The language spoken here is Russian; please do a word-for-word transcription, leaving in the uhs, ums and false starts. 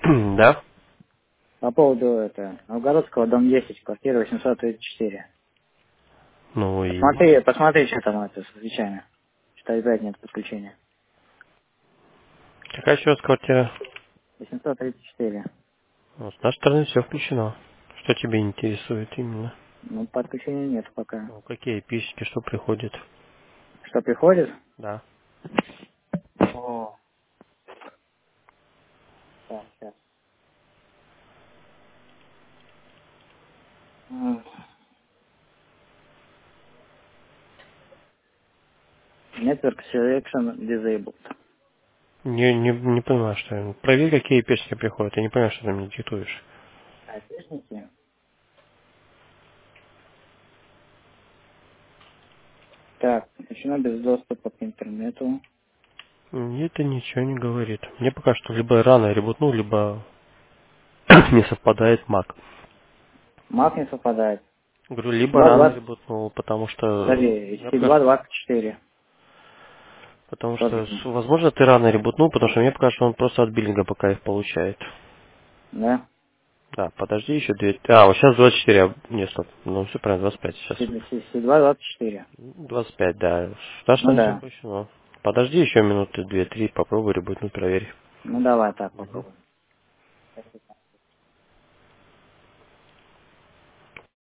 Да? По поводу это, Новгородского, дом десять, квартира восемьсот тридцать четыре. Ну и... Посмотри, посмотри, что там это с свечами. Что опять нет подключения. Какая еще раз квартира? восемьсот тридцать четыре. Вот, с нашей стороны все включено. Что тебе интересует именно? Ну, подключения нет пока. Ну, какие письки, что приходит? Что приходит? Да. О, так, сейчас. Network Selection Disabled. Не, не, не понимаю, что... я- Проверь, какие песни приходят. Я не понимаю, что ты мне диктуешь. Опишите. Так, начну без доступа к интернету. Мне это ничего не говорит. Мне пока что либо рано ребутнул, либо не совпадает Mac. Мак не совпадает. Говорю, либо два рано двадцать. ребутнул, потому что... Смотри, Я си пока два что... двадцать четыре. Потому Вот. что, с- возможно, ты рано ребутнул, потому что мне пока что он просто от биллинга пока их получает. Да. Да, подожди еще две... А, вот сейчас двадцать четыре. а- Нет, стоп. Ну, все правильно, двадцать пять сейчас. си два двадцать четыре. двадцать пять, да. Даже Ну на все да. включено. Подожди еще минуты две-три, попробуй ребутнуть, проверь. Ну давай так Угу. попробуем.